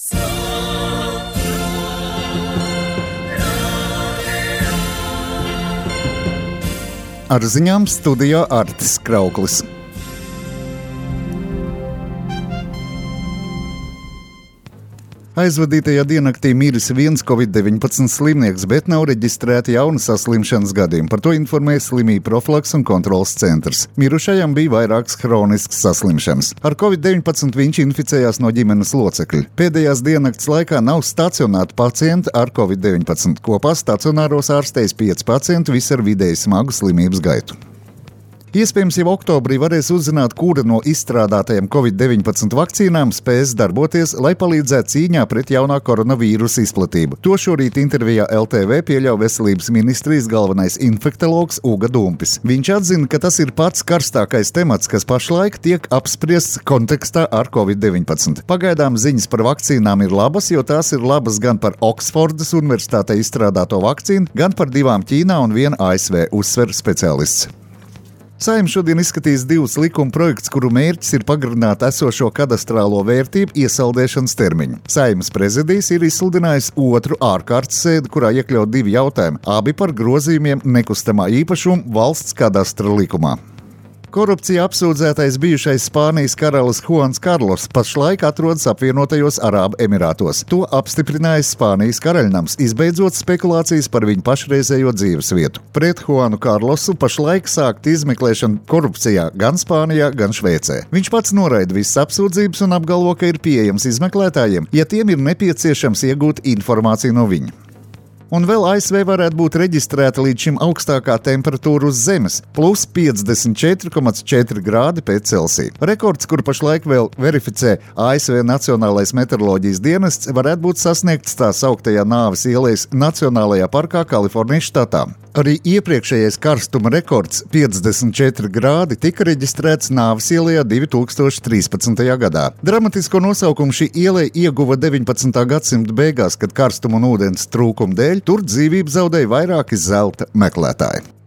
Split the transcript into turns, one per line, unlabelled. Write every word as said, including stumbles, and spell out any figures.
Ar ziņām studijā Artis Krauklis. Aizvadītajā diennaktī miris viens covid deviņpadsmit slimnieks, bet nav reģistrēti jauni saslimšanas gadījumi. Par to informēja Slimību profilaks un kontroles centrs. Mirušajam bija vairākas hroniskas saslimšanas. Ar covid deviņpadsmit viņš inficējās no ģimenes locekļu. Pēdējās diennakts laikā nav stacionēti pacienti ar covid deviņpadsmit. Kopā stacionāros ārstējas pieci pacienti, visi ar vidēji smagu slimības gaitu. Iespējams, jau oktobrī varēs uzzināt, kura no izstrādātajām covid deviņpadsmit vakcīnām spēs darboties, lai palīdzētu cīņā pret jaunā koronavīrusa izplatību. To šorīt intervijā L T V pieļauj Veselības ministrijas galvenais infektologs Uga Dumpis. Viņš atzina, ka tas ir pats karstākais temats, kas pašlaik tiek apspriests kontekstā ar covid deviņpadsmit. Pagaidām ziņas par vakcīnām ir labas, jo tās ir labas gan par Oksfordas universitātē izstrādāto vakcīnu, gan par divām Ķīnā un vienu A S V, uzsver speciālists. Saeima šodien izskatīs divus likuma projektus, kuru mērķis ir pagarināt esošo kadastrālo vērtību iesaldēšanas termiņu. Saeimas prezidijs ir izsludinājis otru ārkārtas sēdi, kurā iekļaut divi jautājumi, abi par grozījumiem nekustamā īpašuma valsts kadastra likumā. Korupcijā apsūdzētais bijušais Spānijas karalis Juans Karlos pašlaik atrodas apvienotajos Arābu Emirātos. To apstiprinājis Spānijas karaļnams, izbeidzot spekulācijas par viņu pašreizējo dzīvesvietu. Pret Juanu Karlosu pašlaik sākt izmeklēšanu korupcijā gan Spānijā, gan Šveicē. Viņš pats noraida visas apsūdzības un apgalvo, ka ir pieejams izmeklētājiem, ja tiem ir nepieciešams iegūt informāciju no viņa. Un vēl A S V varētu būt reģistrēta līdz šim augstākā temperatūra uz Zemes – plus piecdesmit četri komats četri grādi pēc Celsija. Rekords, kuru pašlaik vēl verificē A S V Nacionālais meteoroloģijas dienests, varētu būt sasniegts tā sauktajā Nāves ielas Nacionālajā parkā Kalifornijas štatā. Arī iepriekšējais karstuma rekords – piecdesmit četri grādi tika reģistrēts Nāves ielā divi tūkstoši trīspadsmitajā gadā. Dramatisko nosaukumu šī iela ieguva deviņpadsmitā gadsimta beigās, kad karstuma un ūdens trūkuma dēļ tur dzīvību zaudēja vairāki zelta meklētāji.